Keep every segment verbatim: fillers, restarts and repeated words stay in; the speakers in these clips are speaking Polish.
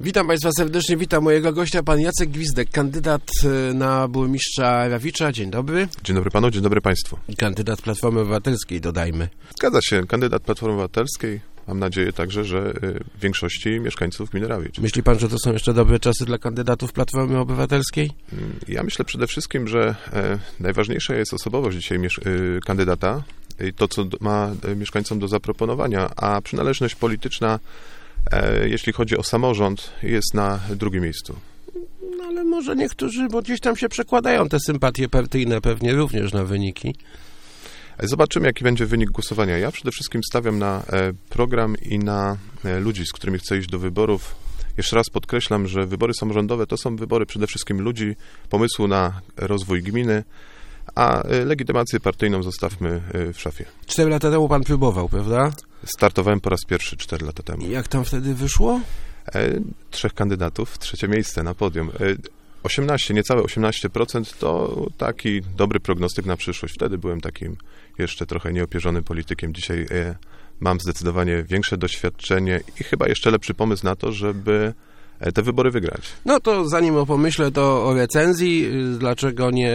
Witam Państwa serdecznie, witam mojego gościa, pan Jacek Gwizdek, kandydat na burmistrza Rawicza. Dzień dobry. Dzień dobry panu, dzień dobry państwu. I kandydat Platformy Obywatelskiej, dodajmy. Zgadza się, kandydat Platformy Obywatelskiej. Mam nadzieję także, że w większości mieszkańców gminy Rawicz. Myśli pan, że to są jeszcze dobre czasy dla kandydatów Platformy Obywatelskiej? Ja myślę przede wszystkim, że najważniejsza jest osobowość dzisiaj kandydata i to, co ma mieszkańcom do zaproponowania, a przynależność polityczna, jeśli chodzi o samorząd, jest na drugim miejscu. No ale może niektórzy, bo gdzieś tam się przekładają te sympatie partyjne pewnie również na wyniki. Zobaczymy, jaki będzie wynik głosowania. Ja przede wszystkim stawiam na program i na ludzi, z którymi chcę iść do wyborów. Jeszcze raz podkreślam, że wybory samorządowe to są wybory przede wszystkim ludzi, pomysłu na rozwój gminy, a legitymację partyjną zostawmy w szafie. Cztery lata temu pan próbował, prawda? Startowałem po raz pierwszy cztery lata temu. I jak tam wtedy wyszło? E, trzech kandydatów, trzecie miejsce na podium. E, osiemnaście, niecałe osiemnaście procent to taki dobry prognostyk na przyszłość. Wtedy byłem takim jeszcze trochę nieopierzonym politykiem. Dzisiaj e, mam zdecydowanie większe doświadczenie i chyba jeszcze lepszy pomysł na to, żeby te wybory wygrać. No to zanim opomyślę to o recenzji, dlaczego nie...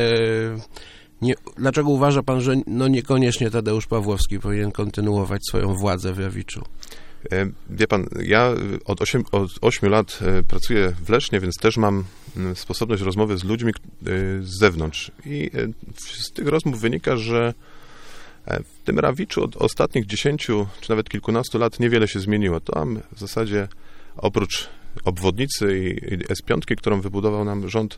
Nie, dlaczego uważa pan, że no niekoniecznie Tadeusz Pawłowski powinien kontynuować swoją władzę w Rawiczu? Wie pan, ja od, osiem, od ośmiu lat pracuję w Lesznie, więc też mam sposobność rozmowy z ludźmi z zewnątrz. I z tych rozmów wynika, że w tym Rawiczu od ostatnich dziesięciu czy nawet kilkunastu lat niewiele się zmieniło. Tam w zasadzie oprócz obwodnicy i S pięć, którą wybudował nam rząd,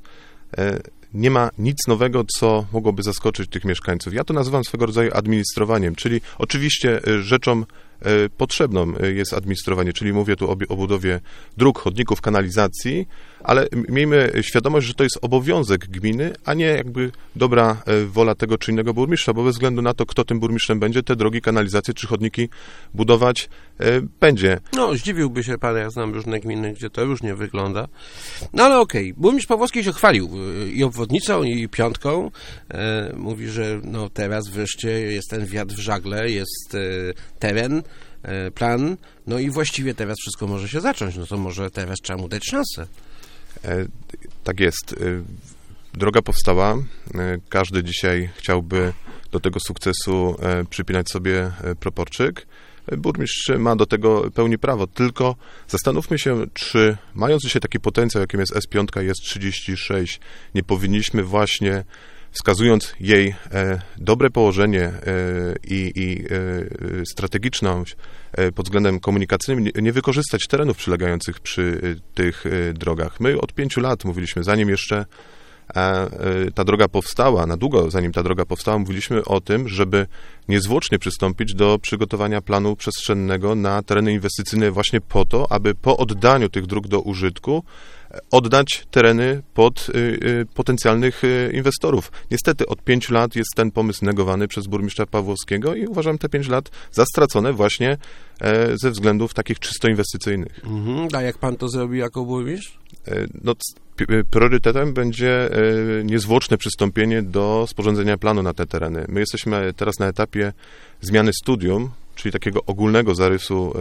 nie ma nic nowego, co mogłoby zaskoczyć tych mieszkańców. Ja to nazywam swego rodzaju administrowaniem, czyli oczywiście rzeczą potrzebną jest administrowanie, czyli mówię tu o budowie dróg, chodników, kanalizacji, ale miejmy świadomość, że to jest obowiązek gminy, a nie jakby dobra wola tego czy innego burmistrza, bo bez względu na to, kto tym burmistrzem będzie, te drogi, kanalizacje czy chodniki budować będzie. No, zdziwiłby się pan, ja znam różne gminy, gdzie to różnie wygląda. No ale okej, okay. Burmistrz Pawłowski się chwalił i obwodnicą, i piątką. E, mówi, że no teraz wreszcie jest ten wiatr w żagle, jest e, teren, e, plan, no i właściwie teraz wszystko może się zacząć. No to może teraz trzeba mu dać szansę. E, tak jest. E, droga powstała. E, każdy dzisiaj chciałby do tego sukcesu e, przypinać sobie e, proporczyk. Burmistrz ma do tego pełni prawo, tylko zastanówmy się, czy mając dzisiaj taki potencjał, jakim jest S pięć, jest trzydzieści sześć, nie powinniśmy właśnie, wskazując jej e, dobre położenie e, i, i e, strategiczność e, pod względem komunikacyjnym, nie, nie wykorzystać terenów przylegających przy e, tych e, drogach. My od pięciu lat mówiliśmy, zanim jeszcze ta droga powstała, na długo zanim ta droga powstała, mówiliśmy o tym, żeby niezwłocznie przystąpić do przygotowania planu przestrzennego na tereny inwestycyjne właśnie po to, aby po oddaniu tych dróg do użytku oddać tereny pod potencjalnych inwestorów. Niestety od pięciu lat jest ten pomysł negowany przez burmistrza Pawłowskiego i uważam te pięć lat za stracone właśnie ze względów takich czysto inwestycyjnych. Mhm. A jak pan to zrobi jako burmistrz? No, priorytetem będzie niezwłoczne przystąpienie do sporządzenia planu na te tereny. My jesteśmy teraz na etapie zmiany studium, czyli takiego ogólnego zarysu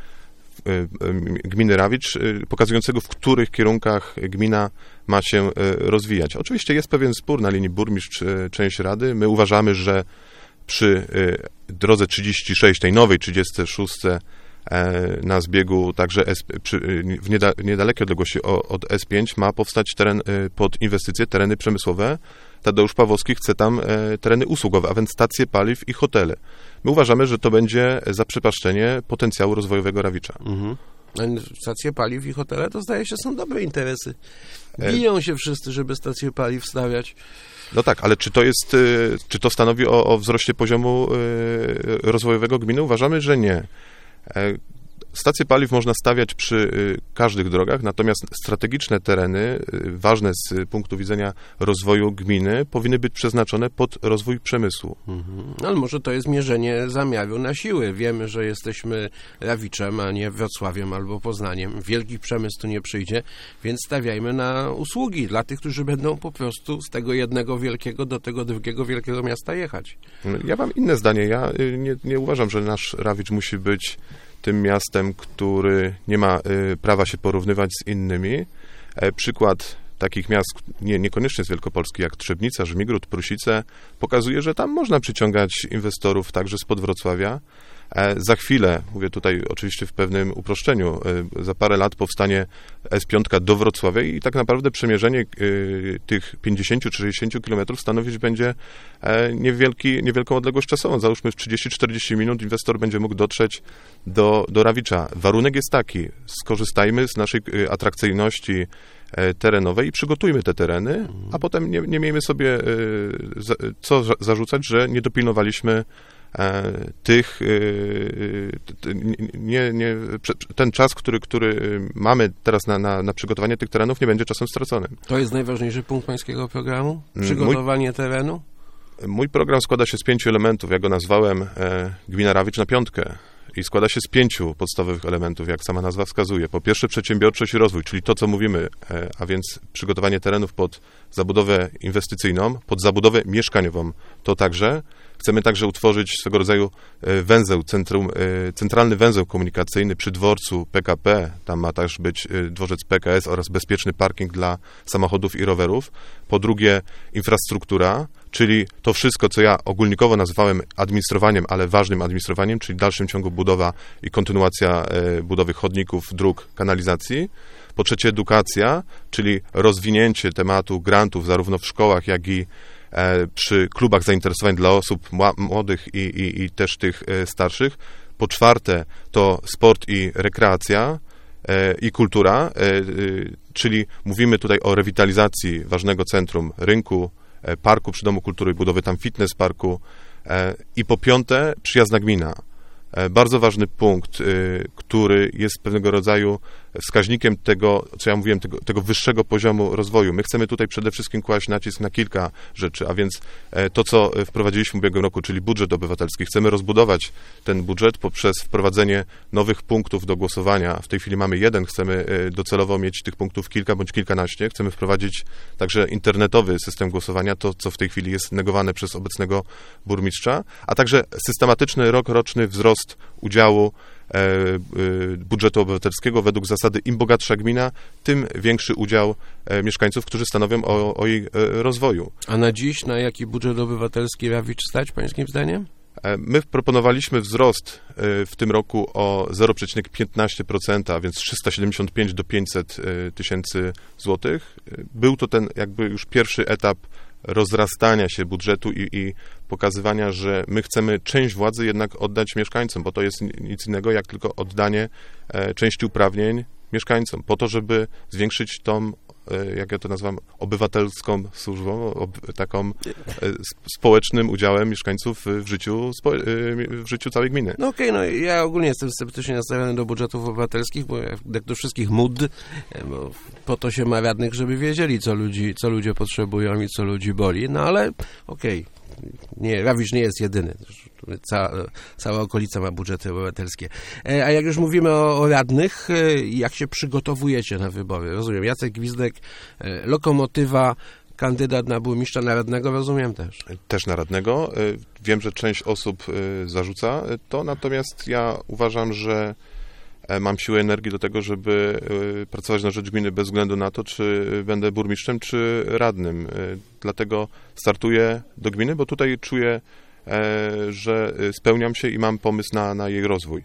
gminy Rawicz, pokazującego, w których kierunkach gmina ma się rozwijać. Oczywiście jest pewien spór na linii burmistrz-część rady. My uważamy, że przy drodze trzydzieści sześć, tej nowej trzydziestej szóstej na zbiegu także S, przy, w nieda, niedalekiej odległości od S pięć ma powstać teren pod inwestycje, tereny przemysłowe. Tadeusz Pawłowski chce tam tereny usługowe, a więc stacje paliw i hotele. My uważamy, że to będzie zaprzepaszczenie potencjału rozwojowego Rawicza. Mhm. Stacje paliw i hotele to zdaje się są dobre interesy. Biją się wszyscy, żeby stacje paliw stawiać. No tak, ale czy to jest, czy to stanowi o, o wzroście poziomu rozwojowego gminy? Uważamy, że nie. Stacje paliw można stawiać przy każdych drogach, natomiast strategiczne tereny, ważne z punktu widzenia rozwoju gminy, powinny być przeznaczone pod rozwój przemysłu. Mhm. Ale może to jest mierzenie zamiaru na siły. Wiemy, że jesteśmy Rawiczem, a nie Wrocławiem albo Poznaniem. Wielki przemysł tu nie przyjdzie, więc stawiajmy na usługi dla tych, którzy będą po prostu z tego jednego wielkiego do tego drugiego wielkiego miasta jechać. Ja mam inne zdanie. Ja nie, nie uważam, że nasz Rawicz musi być tym miastem, który nie ma prawa się porównywać z innymi. Przykład takich miast, nie, niekoniecznie z Wielkopolski, jak Trzebnica, Żmigród, Prusice, pokazuje, że tam można przyciągać inwestorów także spod Wrocławia. Za chwilę, mówię tutaj oczywiście w pewnym uproszczeniu, za parę lat powstanie S pięć do Wrocławia i tak naprawdę przemierzenie tych pięćdziesiąt czy sześćdziesiąt kilometrów stanowić będzie niewielki, niewielką odległość czasową. Załóżmy w trzydzieści czterdzieści minut inwestor będzie mógł dotrzeć do, do Rawicza. Warunek jest taki, skorzystajmy z naszej atrakcyjności terenowej i przygotujmy te tereny, a potem nie, nie miejmy sobie co zarzucać, że nie dopilnowaliśmy tych, nie, nie, ten czas, który, który mamy teraz na, na, na przygotowanie tych terenów, nie będzie czasem straconym. To jest najważniejszy punkt pańskiego programu? Przygotowanie mój, terenu? Mój program składa się z pięciu elementów. Ja go nazwałem e, Gmina Rawicz na piątkę. I składa się z pięciu podstawowych elementów, jak sama nazwa wskazuje. Po pierwsze przedsiębiorczość i rozwój, czyli to, co mówimy, a więc przygotowanie terenów pod zabudowę inwestycyjną, pod zabudowę mieszkaniową. To także. Chcemy także utworzyć swego rodzaju węzeł, centrum, centralny węzeł komunikacyjny przy dworcu P K P. Tam ma też być dworzec P K S oraz bezpieczny parking dla samochodów i rowerów. Po drugie infrastruktura, czyli to wszystko, co ja ogólnikowo nazwałem administrowaniem, ale ważnym administrowaniem, czyli w dalszym ciągu budowa i kontynuacja budowy chodników, dróg, kanalizacji. Po trzecie edukacja, czyli rozwinięcie tematu grantów zarówno w szkołach, jak i przy klubach zainteresowań dla osób młodych i, i, i też tych starszych. Po czwarte to sport i rekreacja i kultura, czyli mówimy tutaj o rewitalizacji ważnego centrum rynku, parku przy Domu Kultury, budowy tam fitness parku. I po piąte przyjazna gmina. Bardzo ważny punkt, który jest pewnego rodzaju wskaźnikiem tego, co ja mówiłem, tego, tego wyższego poziomu rozwoju. My chcemy tutaj przede wszystkim kłaść nacisk na kilka rzeczy, a więc to, co wprowadziliśmy w ubiegłym roku, czyli budżet obywatelski. Chcemy rozbudować ten budżet poprzez wprowadzenie nowych punktów do głosowania. W tej chwili mamy jeden, chcemy docelowo mieć tych punktów kilka bądź kilkanaście. Chcemy wprowadzić także internetowy system głosowania, to, co w tej chwili jest negowane przez obecnego burmistrza, a także systematyczny rokroczny wzrost udziału budżetu obywatelskiego według zasady im bogatsza gmina, tym większy udział mieszkańców, którzy stanowią o, o jej rozwoju. A na dziś na jaki budżet obywatelski Rawicz stać, pańskim zdaniem? My proponowaliśmy wzrost w tym roku o zero przecinek piętnaście procent, a więc trzysta siedemdziesiąt pięć do pięćset tysięcy złotych. Był to ten jakby już pierwszy etap rozrastania się budżetu i, i pokazywania, że my chcemy część władzy jednak oddać mieszkańcom, bo to jest nic innego jak tylko oddanie e, części uprawnień mieszkańcom, po to, żeby zwiększyć tą, e, jak ja to nazywam, obywatelską służbą, ob, taką e, społecznym udziałem mieszkańców w życiu, spo, e, w życiu całej gminy. No okej, okay, no ja ogólnie jestem sceptycznie nastawiony do budżetów obywatelskich, bo jak do wszystkich mód, bo po to się ma radnych, żeby wiedzieli, co, ludzi, co ludzie potrzebują i co ludzi boli, no ale okej. Okay. Nie, Rawicz nie jest jedyny. Cała, cała okolica ma budżety obywatelskie. A jak już mówimy o, o radnych, jak się przygotowujecie na wybory? Rozumiem, Jacek Gwizdek, Lokomotywa, kandydat na burmistrza, na radnego, rozumiem też. Też na radnego. Wiem, że część osób zarzuca to, natomiast ja uważam, że mam siłę energii do tego, żeby pracować na rzecz gminy bez względu na to, czy będę burmistrzem, czy radnym. Dlatego startuję do gminy, bo tutaj czuję, że spełniam się i mam pomysł na, na jej rozwój.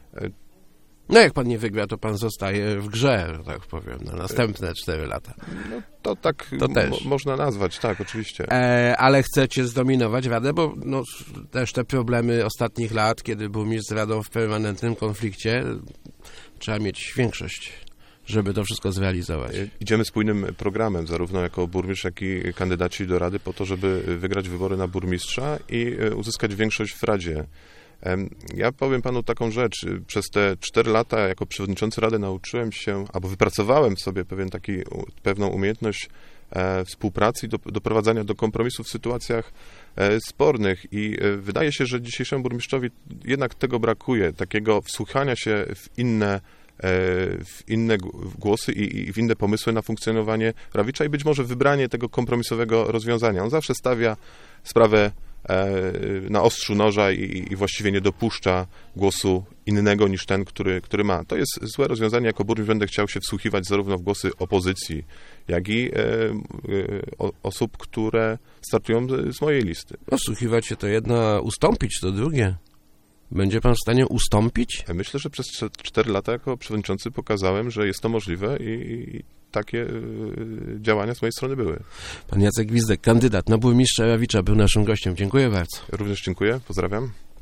No jak pan nie wygra, to pan zostaje w grze, że tak powiem, na następne cztery lata. No to tak to też. Mo- można nazwać, tak, oczywiście. E, ale chcecie zdominować Radę, bo no, też te problemy ostatnich lat, kiedy burmistrz z Radą w permanentnym konflikcie, trzeba mieć większość, żeby to wszystko zrealizować. Idziemy spójnym programem, zarówno jako burmistrz, jak i kandydaci do Rady, po to, żeby wygrać wybory na burmistrza i uzyskać większość w Radzie. Ja powiem panu taką rzecz. Przez te cztery lata jako przewodniczący Rady nauczyłem się, albo wypracowałem sobie pewien taki, pewną umiejętność e, współpracy i do, doprowadzania do kompromisu w sytuacjach e, spornych i e, wydaje się, że dzisiejszemu burmistrzowi jednak tego brakuje, takiego wsłuchania się w inne w inne głosy i w inne pomysły na funkcjonowanie Rawicza i być może wybranie tego kompromisowego rozwiązania. On zawsze stawia sprawę na ostrzu noża i, i właściwie nie dopuszcza głosu innego niż ten, który, który ma. To jest złe rozwiązanie. Jako burmistrz będę chciał się wsłuchiwać zarówno w głosy opozycji, jak i e, e, osób, które startują z, z mojej listy. Osłuchiwać się to jedno, a ustąpić to drugie. Będzie pan w stanie ustąpić? Myślę, że przez cztery lata jako przewodniczący pokazałem, że jest to możliwe i, i takie y, działania z mojej strony były. Pan Jacek Gwizdek, kandydat na burmistrza Rawicza, był naszym gościem. Dziękuję bardzo. Również dziękuję, pozdrawiam.